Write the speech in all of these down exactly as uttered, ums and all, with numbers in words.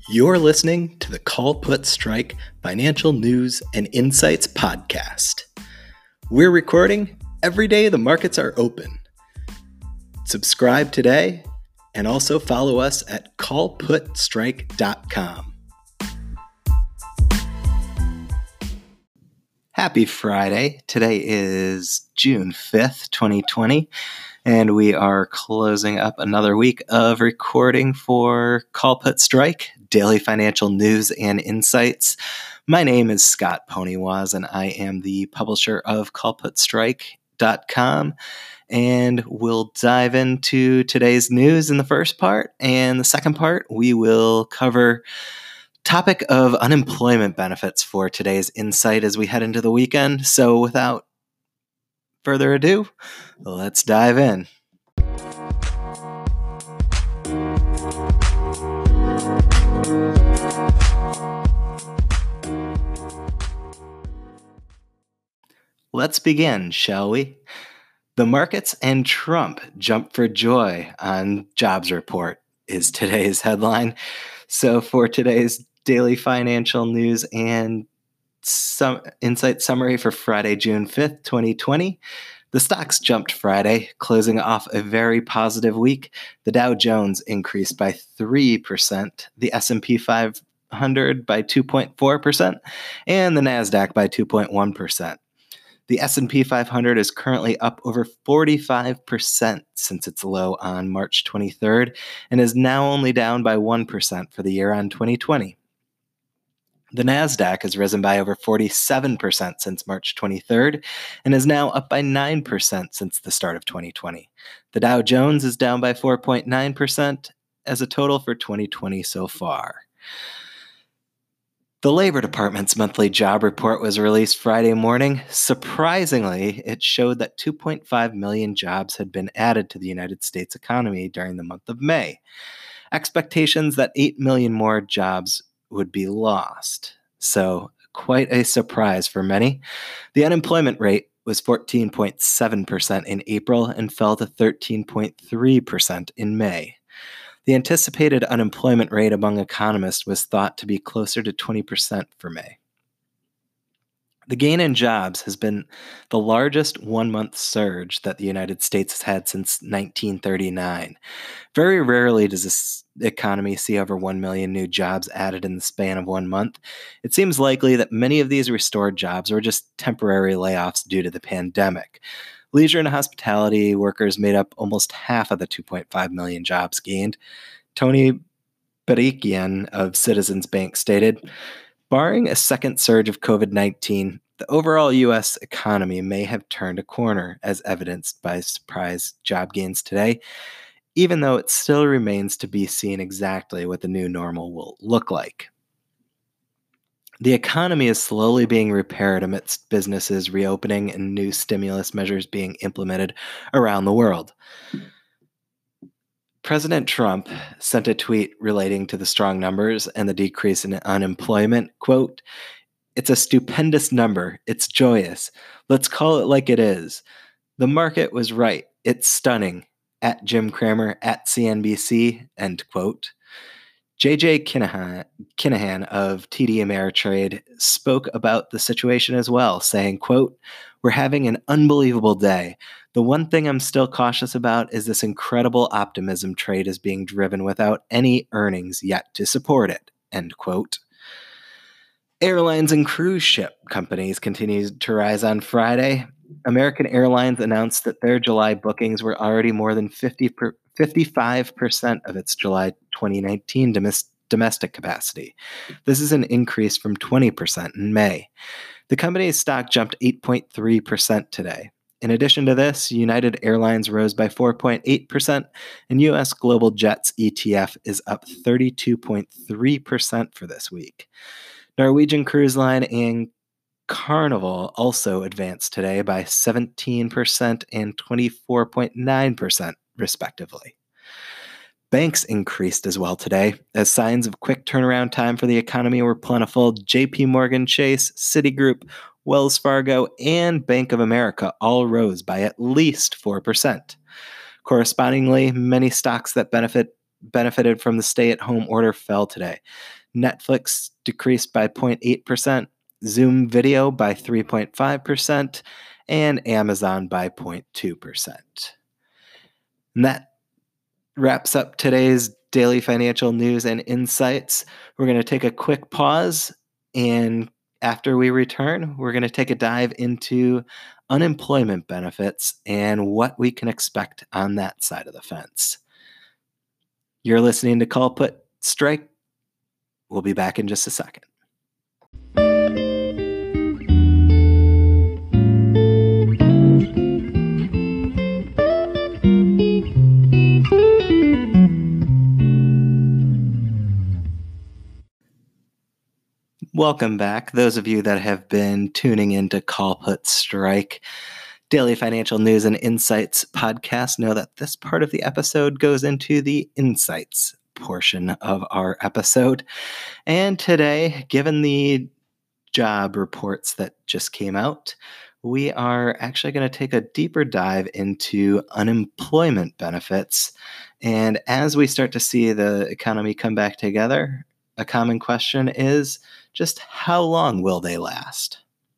You're listening to the Call Put Strike Financial News and Insights podcast. We're recording every day the markets are open. Subscribe today and also follow us at call put strike dot com. Happy Friday. Today is June fifth, twenty twenty. And we are closing up another week of recording for Call Put Strike, Daily Financial News and Insights. My name is Scott Poniwaz, and I am the publisher of call put strike dot com. And we'll dive into today's news in the first part. And the second part, we will cover topic of unemployment benefits for today's insight as we head into the weekend. So without further ado, let's dive in. Let's begin, shall we? The markets and Trump jump for joy on jobs report is today's headline. So for today's daily financial news and some insight summary for Friday, June fifth, twenty twenty. The stocks jumped Friday, closing off a very positive week. The Dow Jones increased by three percent, the S and P five hundred by two point four percent, and the NASDAQ by two point one percent. The S and P five hundred is currently up over forty-five percent since its low on March twenty-third and is now only down by one percent for the year on twenty twenty. The NASDAQ has risen by over forty-seven percent since March twenty-third and is now up by nine percent since the start of twenty twenty. The Dow Jones is down by four point nine percent as a total for twenty twenty so far. The Labor Department's monthly job report was released Friday morning. Surprisingly, it showed that two point five million jobs had been added to the United States economy during the month of May. Expectations that eight million more jobs would be lost. So quite a surprise for many. The unemployment rate was fourteen point seven percent in April and fell to thirteen point three percent in May. The anticipated unemployment rate among economists was thought to be closer to twenty percent for May. The gain in jobs has been the largest one-month surge that the United States has had since nineteen thirty-nine. Very rarely does this economy see over one million new jobs added in the span of one month. It seems likely that many of these restored jobs were just temporary layoffs due to the pandemic. Leisure and hospitality workers made up almost half of the two point five million jobs gained. Tony Barikian of Citizens Bank stated, "Barring a second surge of covid nineteen, the overall U S economy may have turned a corner, as evidenced by surprise job gains today, even though it still remains to be seen exactly what the new normal will look like." The economy is slowly being repaired amidst businesses reopening and new stimulus measures being implemented around the world. President Trump sent a tweet relating to the strong numbers and the decrease in unemployment. Quote, "It's a stupendous number. It's joyous. Let's call it like it is. The market was right. It's stunning. At Jim Cramer at C N B C," end quote. J J Kinahan, Kinahan of T D Ameritrade spoke about the situation as well, saying, quote, "We're having an unbelievable day. The one thing I'm still cautious about is this incredible optimism trade is being driven without any earnings yet to support it," end quote. Airlines and cruise ship companies continued to rise on Friday. American Airlines announced that their July bookings were already more than fifty per, fifty-five percent of its July twenty nineteen domes- domestic capacity. This is an increase from twenty percent in May. The company's stock jumped eight point three percent today. In addition to this, United Airlines rose by four point eight percent, and U S Global Jets E T F is up thirty-two point three percent for this week. Norwegian Cruise Line and Carnival also advanced today by seventeen percent and twenty-four point nine percent, respectively. Banks increased as well today, as signs of quick turnaround time for the economy were plentiful. J P Morgan Chase, Citigroup, Wells Fargo, and Bank of America all rose by at least four percent. Correspondingly, many stocks that benefit benefited from the stay-at-home order fell today. Netflix decreased by zero point eight percent, Zoom Video by three point five percent, and Amazon by zero point two percent. And that wraps up today's daily financial news and insights. We're going to take a quick pause, and after we return, we're going to take a dive into unemployment benefits and what we can expect on that side of the fence. You're listening to Call Put Strike. We'll be back in just a second. Welcome back. Those of you that have been tuning in to Call Put Strike, Daily Financial News and Insights podcast, know that this part of the episode goes into the insights portion of our episode. And today, given the job reports that just came out, we are actually going to take a deeper dive into unemployment benefits. And as we start to see the economy come back together, a common question is just how long will they last?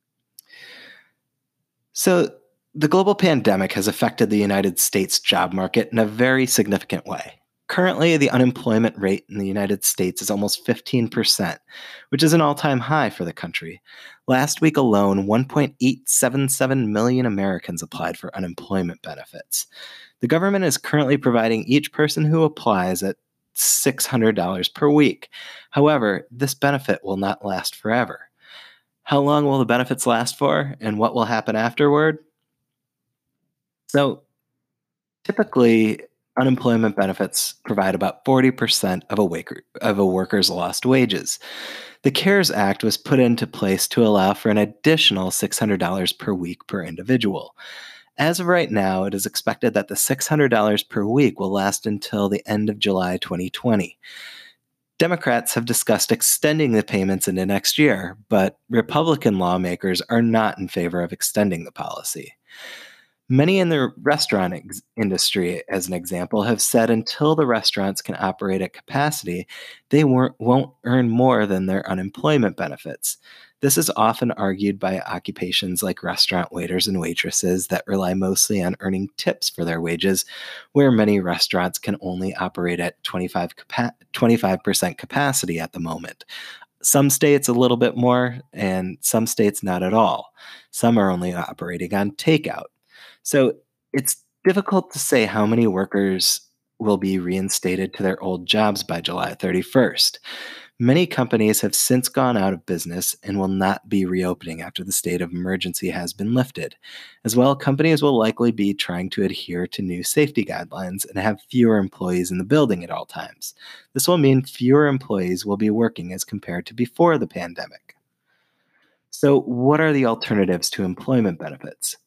So the global pandemic has affected the United States job market in a very significant way. Currently, the unemployment rate in the United States is almost fifteen percent, which is an all-time high for the country. Last week alone, one point eight seven seven million Americans applied for unemployment benefits. The government is currently providing each person who applies at six hundred dollars per week. However, this benefit will not last forever. How long will the benefits last for, and what will happen afterward? So, typically, unemployment benefits provide about forty percent of a, waker, of a worker's lost wages. The CARES Act was put into place to allow for an additional six hundred dollars per week per individual. As of right now, it is expected that the six hundred dollars per week will last until the end of July twenty twenty. Democrats have discussed extending the payments into next year, but Republican lawmakers are not in favor of extending the policy. Many in the restaurant ex- industry, as an example, have said until the restaurants can operate at capacity, they won't, won't earn more than their unemployment benefits. This is often argued by occupations like restaurant waiters and waitresses that rely mostly on earning tips for their wages, where many restaurants can only operate at twenty-five percent capacity at the moment. Some states a little bit more, and some states not at all. Some are only operating on takeout. So it's difficult to say how many workers will be reinstated to their old jobs by July thirty-first. Many companies have since gone out of business and will not be reopening after the state of emergency has been lifted. As well, companies will likely be trying to adhere to new safety guidelines and have fewer employees in the building at all times. This will mean fewer employees will be working as compared to before the pandemic. So, what are the alternatives to employment benefits?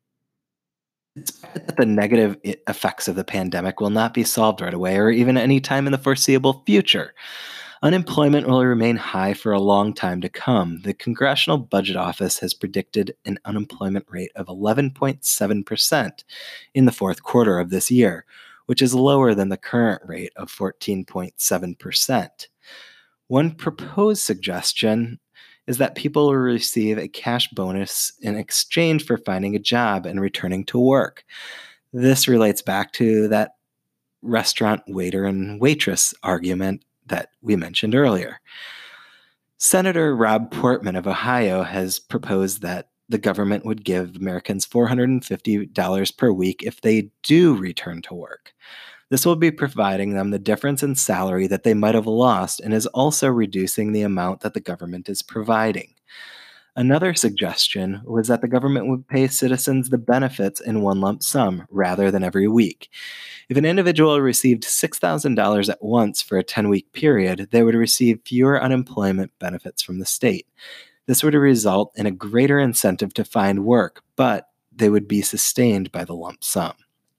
It's expected that the negative effects of the pandemic will not be solved right away or even any time in the foreseeable future. Unemployment will remain high for a long time to come. The Congressional Budget Office has predicted an unemployment rate of eleven point seven percent in the fourth quarter of this year, which is lower than the current rate of fourteen point seven percent. One proposed suggestion is that people will receive a cash bonus in exchange for finding a job and returning to work. This relates back to that restaurant waiter and waitress argument that we mentioned earlier. Senator Rob Portman of Ohio has proposed that the government would give Americans four hundred fifty dollars per week if they do return to work. This will be providing them the difference in salary that they might have lost and is also reducing the amount that the government is providing. Another suggestion was that the government would pay citizens the benefits in one lump sum rather than every week. If an individual received six thousand dollars at once for a ten-week period, they would receive fewer unemployment benefits from the state. This would result in a greater incentive to find work, but they would be sustained by the lump sum.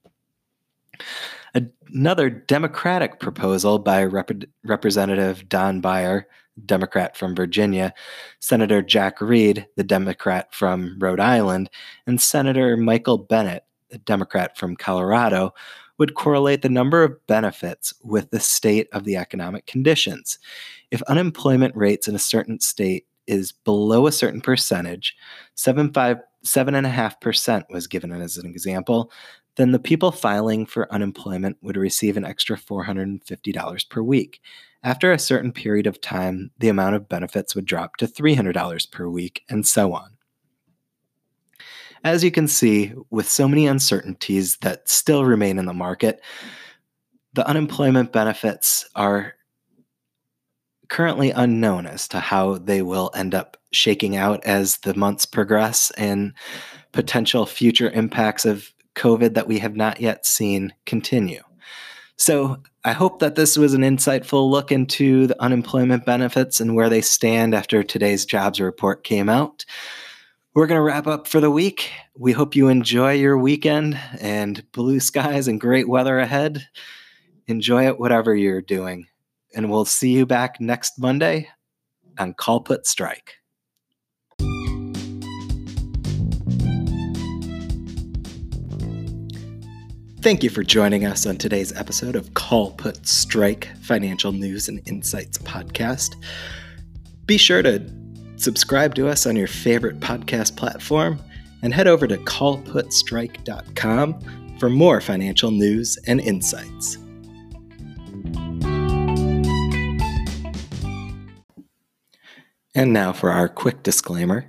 Another Democratic proposal by Rep- Representative Don Beyer, Democrat from Virginia, Senator Jack Reed, the Democrat from Rhode Island, and Senator Michael Bennet, a Democrat from Colorado, would correlate the number of benefits with the state of the economic conditions. If unemployment rates in a certain state is below a certain percentage, seven, five, seven and a half percent was given as an example, then the people filing for unemployment would receive an extra four hundred fifty dollars per week. After a certain period of time, the amount of benefits would drop to three hundred dollars per week, and so on. As you can see, with so many uncertainties that still remain in the market, the unemployment benefits are currently unknown as to how they will end up shaking out as the months progress and potential future impacts of COVID that we have not yet seen continue. So I hope that this was an insightful look into the unemployment benefits and where they stand after today's jobs report came out. We're going to wrap up for the week. We hope you enjoy your weekend and blue skies and great weather ahead. Enjoy it, whatever you're doing. And we'll see you back next Monday on Call Put Strike. Thank you for joining us on today's episode of Call Put Strike Financial News and Insights Podcast. Be sure to subscribe to us on your favorite podcast platform and head over to call put strike dot com for more financial news and insights. And now for our quick disclaimer.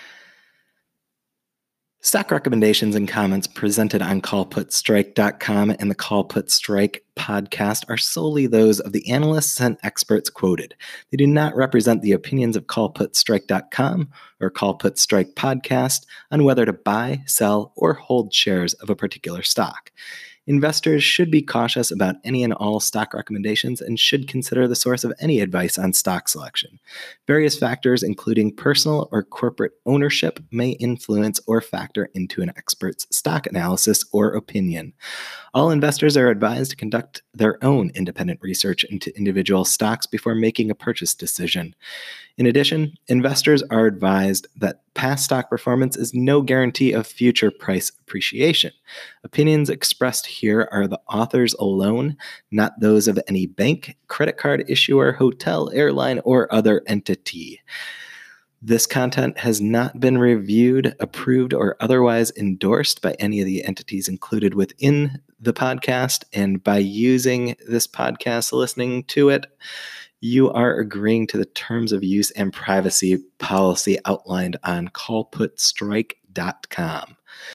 Stock recommendations and comments presented on call put strike dot com and the Call Put Strike podcast are solely those of the analysts and experts quoted. They do not represent the opinions of call put strike dot com or Call Put Strike podcast on whether to buy, sell, or hold shares of a particular stock. Investors should be cautious about any and all stock recommendations and should consider the source of any advice on stock selection. Various factors, including personal or corporate ownership, may influence or factor into an expert's stock analysis or opinion. All investors are advised to conduct their own independent research into individual stocks before making a purchase decision. In addition, investors are advised that past stock performance is no guarantee of future price appreciation. Opinions expressed here are the authors alone, not those of any bank, credit card issuer, hotel, airline, or other entity. This content has not been reviewed, approved, or otherwise endorsed by any of the entities included within the podcast. And by using this podcast, listening to it, you are agreeing to the terms of use and privacy policy outlined on call put strike dot com.